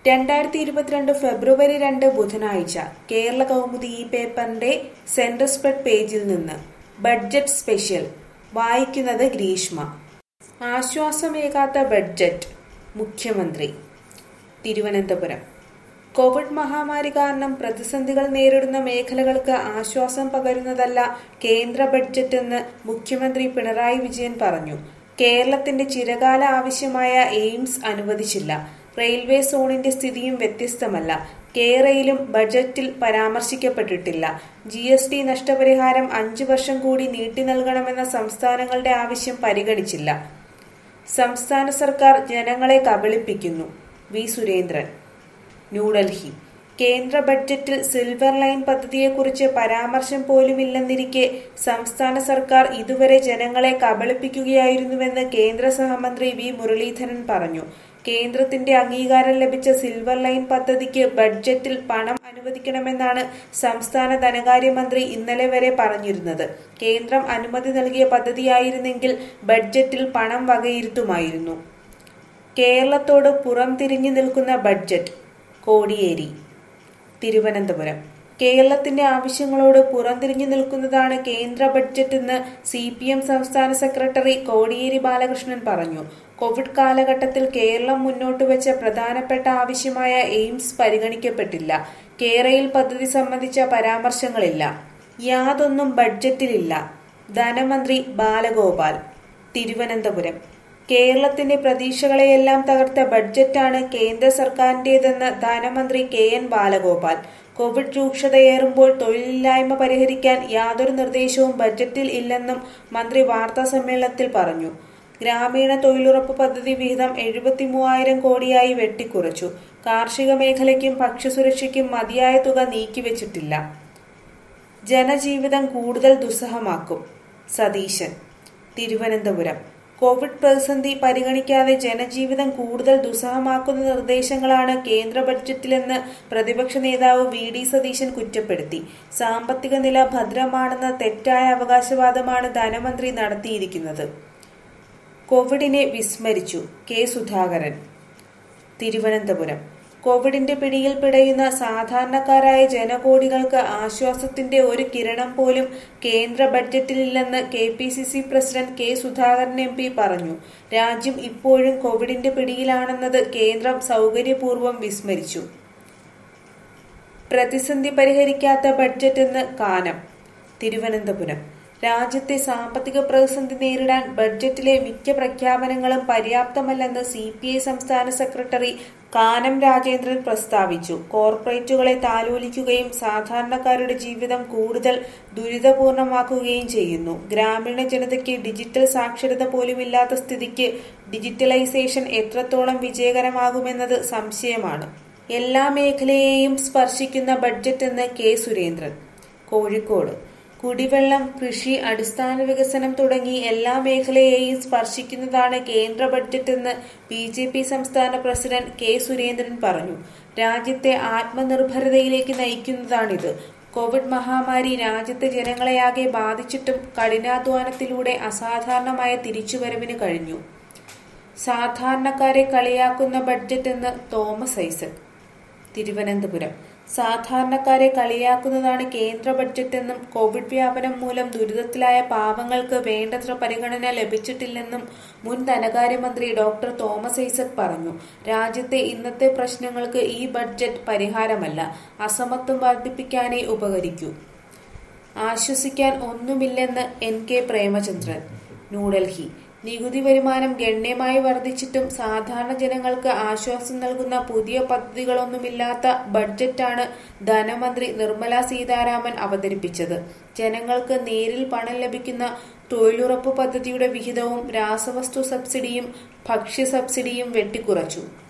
2022 ഫെബ്രുവരി 2 ബുധനാഴ്ച കേരള കൗമുദി ഈ പേപ്പറിന്റെ സെന്റർ സ്പ്രെഡ് പേജിൽ നിന്ന് ബഡ്ജറ്റ് സ്പെഷ്യൽ വായിക്കുന്നത് ഗ്രീഷ്മ. ആശ്വാസമേകാത്ത ബഡ്ജറ്റ് മുഖ്യമന്ത്രി. തിരുവനന്തപുരം. കോവിഡ് മഹാമാരി കാരണം പ്രതിസന്ധികൾ നേരിടുന്ന മേഖലകൾക്ക് ആശ്വാസം പകരുന്നതല്ല കേന്ദ്ര ബഡ്ജറ്റെന്ന് മുഖ്യമന്ത്രി പിണറായി വിജയൻ പറഞ്ഞു. കേരളത്തിന്റെ ചിരകാല ആവശ്യമായ എയിംസ് അനുവദിച്ചില്ല. റെയിൽവേ സോണിന്റെ സ്ഥിതിയും വ്യത്യസ്തമല്ല. കേരളയിലും ബജറ്റിൽ പരാമർശിക്കപ്പെട്ടിട്ടില്ല. GST നഷ്ടപരിഹാരം 5 വർഷം കൂടി നീട്ടി നൽകണമെന്ന സംസ്ഥാനങ്ങളുടെ ആവശ്യം പരിഗണിച്ചില്ല. സംസ്ഥാന സർക്കാർ ജനങ്ങളെ കബളിപ്പിക്കുന്നു. വി സുരേന്ദ്രൻ. ന്യൂഡൽഹി. കേന്ദ്ര ബഡ്ജറ്റിൽ സിൽവർ ലൈൻ പദ്ധതിയെക്കുറിച്ച് പരാമർശം പോലുമില്ലെന്നിരിക്കെ സംസ്ഥാന സർക്കാർ ഇതുവരെ ജനങ്ങളെ കബളിപ്പിക്കുകയായിരുന്നുവെന്ന് കേന്ദ്ര സഹമന്ത്രി വി മുരളീധരൻ പറഞ്ഞു. കേന്ദ്രത്തിന്റെ അംഗീകാരം ലഭിച്ച സിൽവർ ലൈൻ പദ്ധതിക്ക് ബഡ്ജറ്റിൽ പണം അനുവദിക്കണമെന്നാണ് സംസ്ഥാന ധനകാര്യമന്ത്രി ഇന്നലെ വരെ പറഞ്ഞിരുന്നത്. കേന്ദ്രം അനുമതി നൽകിയ പദ്ധതിയായിരുന്നെങ്കിൽ ബഡ്ജറ്റിൽ പണം വകയിരുത്തുമായിരുന്നു. കേരളത്തോട് പുറംതിരിഞ്ഞു നിൽക്കുന്ന ബഡ്ജറ്റ്. കോടിയേരി. തിരുവനന്തപുരം. കേരളത്തിന്റെ ആവശ്യങ്ങളോട് പുറംതിരിഞ്ഞു നിൽക്കുന്നതാണ് കേന്ദ്ര ബഡ്ജറ്റെന്ന് CPM സംസ്ഥാന സെക്രട്ടറി കോടിയേരി ബാലകൃഷ്ണൻ പറഞ്ഞു. കോവിഡ് കാലഘട്ടത്തിൽ കേരളം മുന്നോട്ട് വെച്ച പ്രധാനപ്പെട്ട ആവശ്യമായ എയിംസ് പരിഗണിക്കപ്പെട്ടില്ല. കേരയിൽ പദ്ധതി സംബന്ധിച്ച പരാമർശങ്ങളില്ല. യാതൊന്നും ബഡ്ജറ്റിലില്ല. ധനമന്ത്രി ബാലഗോപാൽ. തിരുവനന്തപുരം. കേരളത്തിന്റെ പ്രതീക്ഷകളെയെല്ലാം തകർത്ത ബഡ്ജറ്റാണ് കേന്ദ്ര സർക്കാരിന്റേതെന്ന് ധനമന്ത്രി KN ബാലഗോപാൽ. കോവിഡ് രൂക്ഷതയേറുമ്പോൾ തൊഴിലില്ലായ്മ പരിഹരിക്കാൻ യാതൊരു നിർദ്ദേശവും ബഡ്ജറ്റിൽ ഇല്ലെന്നും മന്ത്രി വാർത്താ സമ്മേളനത്തിൽ പറഞ്ഞു. ഗ്രാമീണ തൊഴിലുറപ്പ് പദ്ധതി വിഹിതം 73,000 കോടിയായി വെട്ടിക്കുറച്ചു. കാർഷിക മേഖലയ്ക്കും ഭക്ഷ്യസുരക്ഷയ്ക്കും മതിയായ തുക നീക്കിവച്ചിട്ടില്ല. ജനജീവിതം കൂടുതൽ ദുസ്സഹമാക്കും. സതീശൻ. തിരുവനന്തപുരം. കോവിഡ് പ്രതിസന്ധി പരിഗണിക്കാതെ ജനജീവിതം കൂടുതൽ ദുസ്സഹമാക്കുന്ന നിർദ്ദേശങ്ങളാണ് കേന്ദ്ര ബഡ്ജറ്റിലെന്ന് പ്രതിപക്ഷ നേതാവ് VD സതീശൻ കുറ്റപ്പെടുത്തി. സാമ്പത്തിക നില ഭദ്രമാണെന്ന തെറ്റായ അവകാശവാദമാണ് ധനമന്ത്രി നടത്തിയിരിക്കുന്നത്. കോവിഡിനെ വിസ്മരിച്ചു. കെ സുധാകരൻ. തിരുവനന്തപുരം. കോവിഡിന്റെ പിടിയിൽ പിടയുന്ന സാധാരണക്കാരായ ജനകോടികൾക്ക് ആശ്വാസത്തിന്റെ ഒരു കിരണം പോലും കേന്ദ്ര ബഡ്ജറ്റിലില്ലെന്ന് KPCC president K Sudhakaran MP പറഞ്ഞു. രാജ്യം ഇപ്പോഴും കോവിഡിന്റെ പിടിയിലാണെന്നത് കേന്ദ്രം സൗകര്യപൂർവ്വം വിസ്മരിച്ചു. പ്രതിസന്ധി പരിഹരിക്കാത്ത ബഡ്ജറ്റെന്ന് കാനം. തിരുവനന്തപുരം. രാജ്യത്തെ സാമ്പത്തിക പ്രതിസന്ധി നേരിടാൻ ബഡ്ജറ്റിലെ മിക്ക പ്രഖ്യാപനങ്ങളും പര്യാപ്തമല്ലെന്ന് CPI സംസ്ഥാന സെക്രട്ടറി കാനം രാജേന്ദ്രൻ പ്രസ്താവിച്ചു. കോർപ്പറേറ്റുകളെ താലോലിക്കുകയും സാധാരണക്കാരുടെ ജീവിതം കൂടുതൽ ദുരിതപൂർണമാക്കുകയും ചെയ്യുന്നു. ഗ്രാമീണ ജനതയ്ക്ക് ഡിജിറ്റൽ സാക്ഷരത പോലുമില്ലാത്ത സ്ഥിതിക്ക് ഡിജിറ്റലൈസേഷൻ എത്രത്തോളം വിജയകരമാകുമെന്നത് സംശയമാണ്. എല്ലാ മേഖലയെയും സ്പർശിക്കുന്ന ബഡ്ജറ്റെന്ന് കെ സുരേന്ദ്രൻ. കോഴിക്കോട്. കുടിവെള്ളം, കൃഷി, അടിസ്ഥാന വികസനം തുടങ്ങി എല്ലാ മേഖലയെയും സ്പർശിക്കുന്നതാണ് കേന്ദ്ര ബഡ്ജറ്റെന്ന് BJP സംസ്ഥാന പ്രസിഡന്റ് കെ സുരേന്ദ്രൻ പറഞ്ഞു. രാജ്യത്തെ ആത്മനിർഭരതയിലേക്ക് നയിക്കുന്നതാണിത്. കോവിഡ് മഹാമാരി രാജ്യത്തെ ജനങ്ങളെയാകെ ബാധിച്ചിട്ടും കഠിനാധ്വാനത്തിലൂടെ അസാധാരണമായ തിരിച്ചുവരവിന് കഴിഞ്ഞു. സാധാരണക്കാരെ കളിയാക്കുന്ന ബഡ്ജറ്റെന്ന് തോമസ് ഐസക്. തിരുവനന്തപുരം. സാധാരണക്കാരെ കളിയാക്കുന്നതാണ് കേന്ദ്ര ബഡ്ജറ്റെന്നും കോവിഡ് വ്യാപനം മൂലം ദുരിതത്തിലായ പാവങ്ങൾക്ക് വേണ്ടത്ര പരിഗണന ലഭിച്ചിട്ടില്ലെന്നും മുൻ ധനകാര്യമന്ത്രി ഡോക്ടർ തോമസ് ഐസക് പറഞ്ഞു. രാജ്യത്തെ ഇന്നത്തെ പ്രശ്നങ്ങൾക്ക് ഈ ബഡ്ജറ്റ് പരിഹാരമല്ല, അസമത്വം വർദ്ധിപ്പിക്കാനേ ഉപകരിക്കൂ. ആശ്വസിക്കാൻ ഒന്നുമില്ലെന്ന് NK പ്രേമചന്ദ്രൻ. ന്യൂഡൽഹി. നികുതി വരുമാനം ഗണ്യമായി വർദ്ധിച്ചിട്ടും സാധാരണ ജനങ്ങൾക്ക് ആശ്വാസം നൽകുന്ന പുതിയ പദ്ധതികളൊന്നുമില്ലാത്ത ബഡ്ജറ്റാണ് ധനമന്ത്രി നിർമ്മല സീതാരാമൻ അവതരിപ്പിച്ചത്. ജനങ്ങൾക്ക് നേരിൽ പണം ലഭിക്കുന്ന തൊഴിലുറപ്പ് പദ്ധതിയുടെ വിഹിതവും രാസവസ്തു സബ്സിഡിയും ഭക്ഷ്യ സബ്സിഡിയും വെട്ടിക്കുറച്ചു.